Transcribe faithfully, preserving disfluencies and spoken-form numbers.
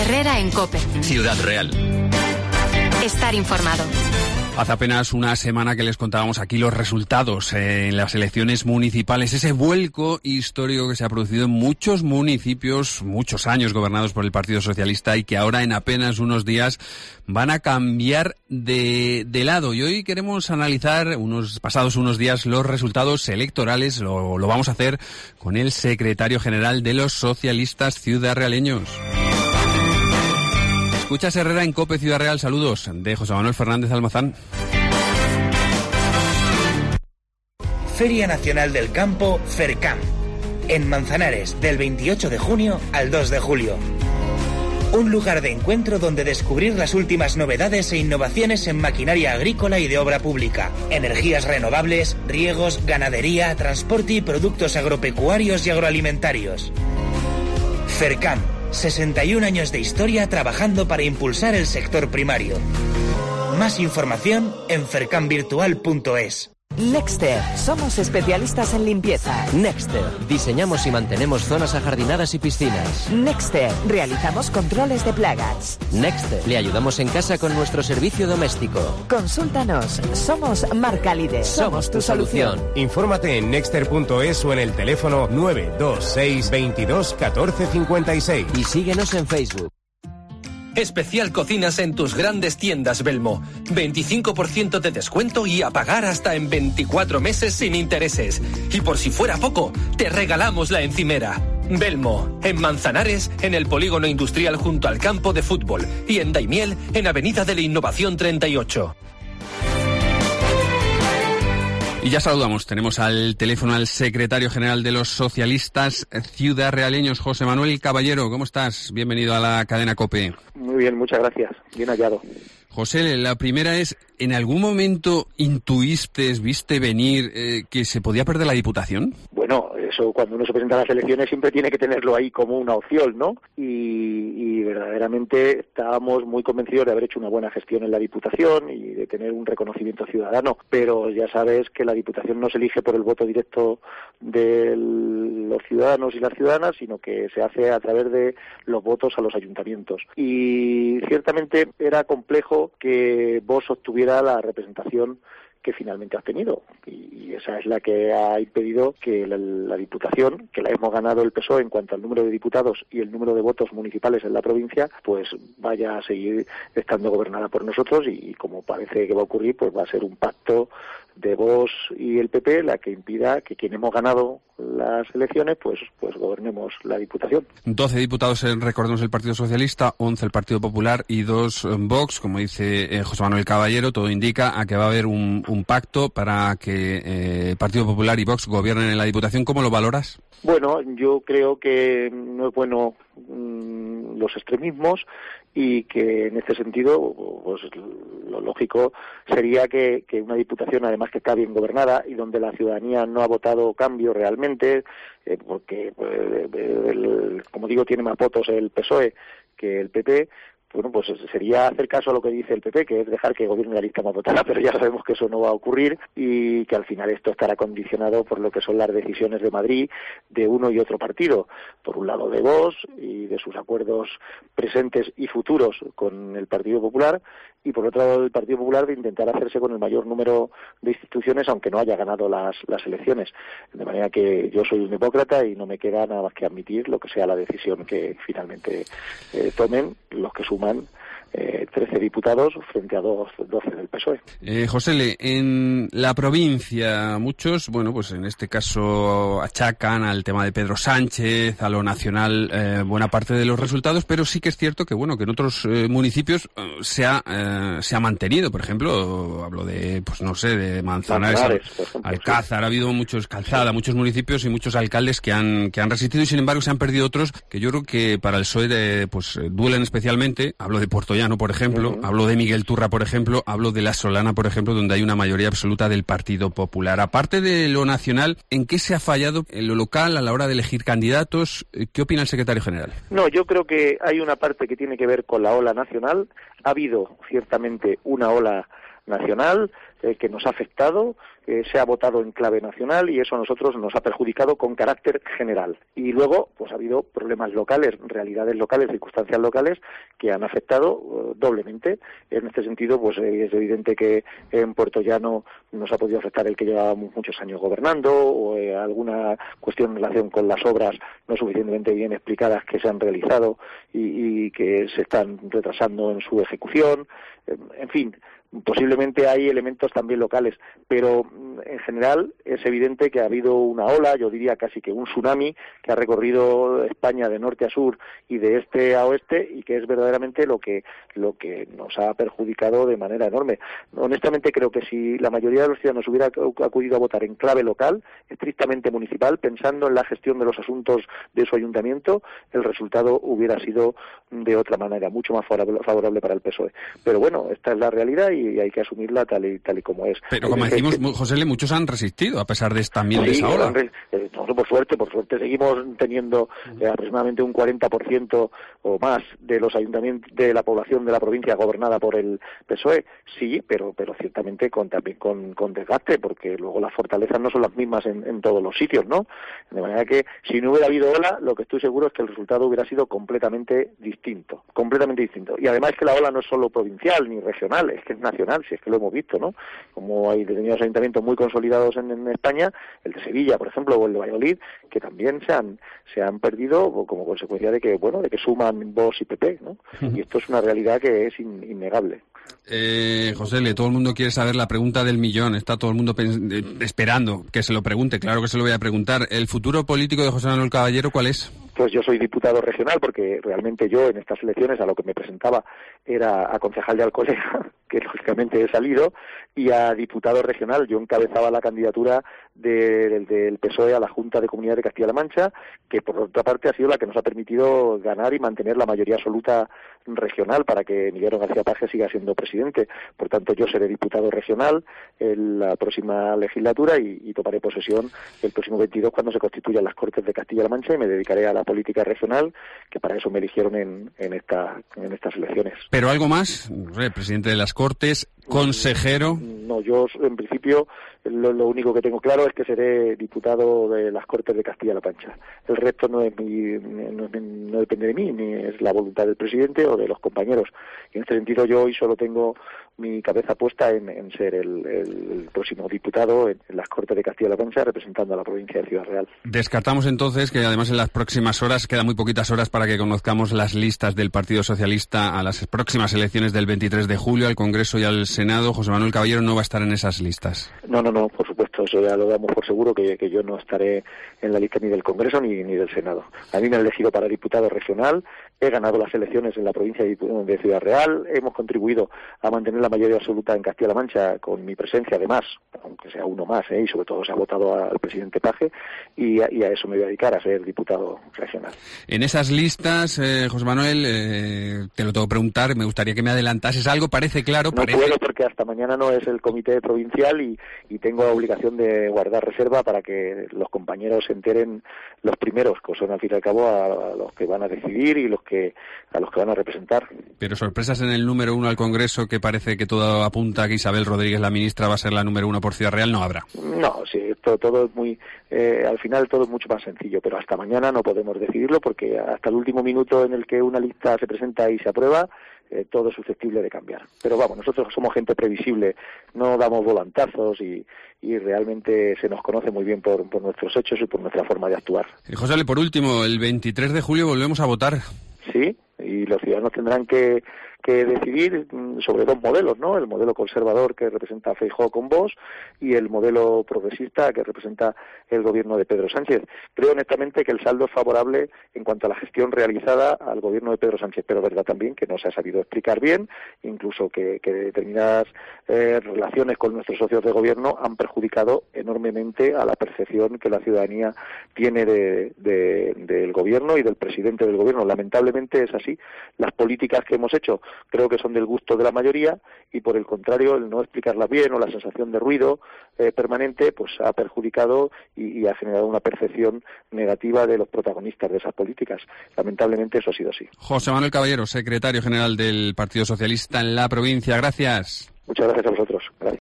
Herrera en COPE. Ciudad Real. Estar informado. Hace apenas una semana que les contábamos aquí los resultados en las elecciones municipales, ese vuelco histórico que se ha producido en muchos municipios, muchos años gobernados por el Partido Socialista y que ahora en apenas unos días van a cambiar de, de lado. Y hoy queremos analizar, unos pasados unos días, los resultados electorales. Lo, lo vamos a hacer con el secretario general de los socialistas ciudadrealeños. Escuchas Herrera en COPE Ciudad Real. Saludos de José Manuel Fernández Almazán. Feria Nacional del Campo FERCAM, en Manzanares, del veintiocho de junio al dos de julio. Un lugar de encuentro donde descubrir las últimas novedades e innovaciones en maquinaria agrícola y de obra pública, energías renovables, riegos, ganadería, transporte y productos agropecuarios y agroalimentarios. FERCAM, sesenta y un años de historia trabajando para impulsar el sector primario. Más información en fercam virtual punto es. Nexter, somos especialistas en limpieza. Nexter, diseñamos y mantenemos zonas ajardinadas y piscinas. Nexter, realizamos controles de plagas. Nexter, le ayudamos en casa con nuestro servicio doméstico. Consúltanos, somos marca líder. Somos tu solución. Infórmate en nexter punto es o en el teléfono nueve dos seis veintidós catorce cincuenta y seis. Y síguenos en Facebook. Especial Cocinas en tus grandes tiendas Belmo. veinticinco por ciento de descuento y a pagar hasta en veinticuatro meses sin intereses. Y por si fuera poco, te regalamos la encimera. Belmo, en Manzanares, en el polígono industrial junto al campo de fútbol. Y en Daimiel, en Avenida de la Innovación treinta y ocho. Y ya saludamos, tenemos al teléfono al secretario general de los socialistas ciudadrealeños, José Manuel Caballero. ¿Cómo estás? Bienvenido a la cadena COPE. Muy bien, muchas gracias. Bien hallado. José, la primera es, ¿en algún momento intuiste, viste venir eh, que se podía perder la Diputación? Bueno, eso cuando uno se presenta a las elecciones siempre tiene que tenerlo ahí como una opción, ¿no? Y, y verdaderamente estábamos muy convencidos de haber hecho una buena gestión en la Diputación y de tener un reconocimiento ciudadano, pero ya sabes que la Diputación no se elige por el voto directo de los ciudadanos y las ciudadanas, sino que se hace a través de los votos a los ayuntamientos. Y ciertamente era complejo que Vox obtuviera la representación que finalmente ha obtenido, y esa es la que ha impedido que la, la Diputación, que la hemos ganado el P S O E en cuanto al número de diputados y el número de votos municipales en la provincia, pues vaya a seguir estando gobernada por nosotros, y, y como parece que va a ocurrir, pues va a ser un pacto de Vox y el P P la que impida que quien hemos ganado las elecciones pues pues gobernemos la Diputación. doce diputados, eh, recordemos, el Partido Socialista, once el Partido Popular y dos eh, Vox, como dice eh, José Manuel Caballero. Todo indica a que va a haber un, un pacto para que eh, Partido Popular y Vox gobiernen en la Diputación. ¿Cómo lo valoras? Bueno, yo creo que no es bueno mmm, los extremismos, y que en este sentido pues lo lógico sería que, que una Diputación, además que está bien gobernada y donde la ciudadanía no ha votado cambio realmente, eh, porque pues, el, como digo, tiene más votos el P S O E que el P P, bueno, pues sería hacer caso a lo que dice el P P, que es dejar que gobierne la lista más votada, pero ya sabemos que eso no va a ocurrir y que al final esto estará condicionado por lo que son las decisiones de Madrid de uno y otro partido. Por un lado de Vox y de sus acuerdos presentes y futuros con el Partido Popular, y por otro lado del Partido Popular de intentar hacerse con el mayor número de instituciones aunque no haya ganado las, las elecciones. De manera que yo soy un demócrata y no me queda nada más que admitir lo que sea la decisión que finalmente eh, tomen los que suman eh, trece diputados frente a doce del P S O E. Eh, José, en la provincia muchos, bueno, pues en este caso achacan al tema de Pedro Sánchez, a lo nacional, eh, buena parte de los resultados, pero sí que es cierto que, bueno, que en otros eh, municipios eh, se ha eh, se ha mantenido. Por ejemplo, hablo de, pues no sé, de Manzanares, Manzanares por ejemplo, Alcázar, sí. Ha habido muchos, Calzada, muchos municipios y muchos alcaldes que han que han resistido, y sin embargo se han perdido otros que yo creo que para el P S O E de, pues duelen especialmente. Hablo de Puertollano, por ejemplo, uh-huh. hablo de Miguel Turra, por ejemplo, hablo de La Solana, por ejemplo, donde hay una mayoría absoluta del Partido Popular. Aparte de lo nacional, ¿en qué se ha fallado en lo local a la hora de elegir candidatos? ¿Qué opina el secretario general? No, yo creo que hay una parte que tiene que ver con la ola nacional. Ha habido ciertamente una ola nacional, eh, que nos ha afectado, eh, se ha votado en clave nacional y eso a nosotros nos ha perjudicado con carácter general. Y luego, pues ha habido problemas locales, realidades locales, circunstancias locales que han afectado uh, doblemente. En este sentido, pues eh, es evidente que en Puerto Llano nos ha podido afectar el que llevábamos muchos años gobernando, o eh, alguna cuestión en relación con las obras no suficientemente bien explicadas que se han realizado y, y que se están retrasando en su ejecución. En fin, posiblemente hay elementos también locales, pero en general es evidente que ha habido una ola, yo diría casi que un tsunami, que ha recorrido España de norte a sur y de este a oeste, y que es verdaderamente lo que lo que nos ha perjudicado de manera enorme. Honestamente creo que si la mayoría de los ciudadanos hubiera acudido a votar en clave local, estrictamente municipal, pensando en la gestión de los asuntos de su ayuntamiento, el resultado hubiera sido de otra manera, mucho más favorable para el P S O E. Pero bueno, esta es la realidad y hay que asumirla tal y tal y como es. Pero como decimos, José L., muchos han resistido a pesar de también de sí, esa ola. Eh, no, por suerte, por suerte seguimos teniendo eh, aproximadamente un cuarenta por ciento o más de los ayuntamientos de la población de la provincia gobernada por el P S O E. Sí, pero pero ciertamente con también con, con desgaste, porque luego las fortalezas no son las mismas en, en todos los sitios, ¿no? De manera que si no hubiera habido ola, lo que estoy seguro es que el resultado hubiera sido completamente distinto, completamente distinto. Y además que la ola no es solo provincial ni regional, es que es nacional, si es que lo hemos visto, ¿no? Como hay determinados ayuntamientos muy consolidados en, en España, el de Sevilla, por ejemplo, o el de Valladolid, que también se han se han perdido como consecuencia de que, bueno, de que suman Vox y P P, ¿no? Uh-huh. Y esto es una realidad que es in, innegable. Eh, José L., todo el mundo quiere saber la pregunta del millón, está todo el mundo eh, esperando que se lo pregunte, claro que se lo voy a preguntar. ¿El futuro político de José Manuel Caballero cuál es? Pues yo soy diputado regional, porque realmente yo en estas elecciones a lo que me presentaba era a concejal de Alcolea, que lógicamente he salido, y a diputado regional. Yo encabezaba la candidatura de, del P S O E a la Junta de Comunidad de Castilla-La Mancha, que por otra parte ha sido la que nos ha permitido ganar y mantener la mayoría absoluta regional para que Emiliano García Paje siga siendo presidente. Por tanto, yo seré diputado regional en la próxima legislatura y, y tomaré posesión el próximo veintidós cuando se constituyan las Cortes de Castilla-La Mancha, y me dedicaré a la política regional, que para eso me eligieron en, en, esta, en estas elecciones. ¿Pero algo más? No sé, presidente de las Cortes, consejero. No, yo en principio lo, lo único que tengo claro es que seré diputado de las Cortes de Castilla-La Mancha. El resto no es mi, no, no depende de mí, ni es la voluntad del presidente o de los compañeros. Y en este sentido yo hoy solo tengo mi cabeza puesta en, en ser el, el, el próximo diputado en, en las Cortes de Castilla-La Mancha, representando a la provincia de Ciudad Real. Descartamos entonces que además en las próximas horas, quedan muy poquitas horas para que conozcamos las listas del Partido Socialista a las próximas elecciones del veintitrés de julio, al Congreso y al Senado. José Manuel Caballero no va a estar en esas listas. No, no, no, por supuesto, eso ya lo damos por seguro, que, que yo no estaré en la lista ni del Congreso ni, ni del Senado. A mí me han elegido para diputado regional, he ganado las elecciones en la provincia de Ciudad Real, hemos contribuido a mantener la mayoría absoluta en Castilla-La Mancha con mi presencia, además, aunque sea uno más, ¿eh? Y sobre todo se ha votado al presidente Paje, y a, y a eso me voy a dedicar, a ser diputado regional. En esas listas, eh, José Manuel, eh, te lo tengo que preguntar, me gustaría que me adelantases algo, parece claro. No parece... puedo, porque hasta mañana no es el comité provincial y, y tengo la obligación de guardar reserva para que los compañeros se enteren los primeros, que son al fin y al cabo a, a los que van a decidir y los que a los que van a representar. Pero sorpresas en el número uno al Congreso, que parece que todo apunta a que Isabel Rodríguez, la ministra, va a ser la número uno por Ciudad Real, no habrá. No, sí, todo, todo es muy, eh, al final todo es mucho más sencillo, pero hasta mañana no podemos decidirlo, porque hasta el último minuto en el que una lista se presenta y se aprueba, eh, todo es susceptible de cambiar. Pero vamos, nosotros somos gente previsible, no damos volantazos y, y realmente se nos conoce muy bien por, por nuestros hechos y por nuestra forma de actuar. Y José, por último, el veintitrés de julio volvemos a votar. Sí, y los ciudadanos tendrán que que decidir sobre dos modelos, ¿no? El modelo conservador, que representa a Feijóo con Vox, y el modelo progresista, que representa el gobierno de Pedro Sánchez. Creo honestamente que el saldo es favorable en cuanto a la gestión realizada al gobierno de Pedro Sánchez, pero verdad también que no se ha sabido explicar bien, incluso que, que determinadas eh, relaciones con nuestros socios de gobierno han perjudicado enormemente a la percepción que la ciudadanía tiene de, de, del gobierno y del presidente del gobierno. Lamentablemente es así. Las políticas que hemos hecho creo que son del gusto de la mayoría, y por el contrario el no explicarlas bien o la sensación de ruido eh, permanente pues ha perjudicado y, y ha generado una percepción negativa de los protagonistas de esas políticas. Lamentablemente eso ha sido así. José Manuel Caballero, secretario general del Partido Socialista en la provincia, gracias. Muchas gracias a vosotros. Gracias.